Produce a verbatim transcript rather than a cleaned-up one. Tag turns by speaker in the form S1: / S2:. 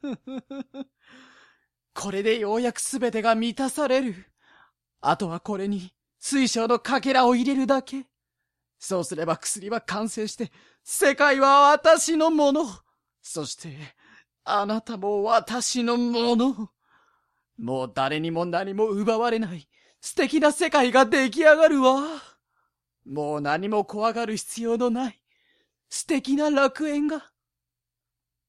S1: これでようやくすべてが満たされる。あとはこれに水晶のかけらを入れるだけ。そうすれば薬は完成して、世界は私のもの。そして、あなたも私のもの。もう誰にも何も奪われない素敵な世界が出来上がるわ。もう何も怖がる必要のない素敵な楽園が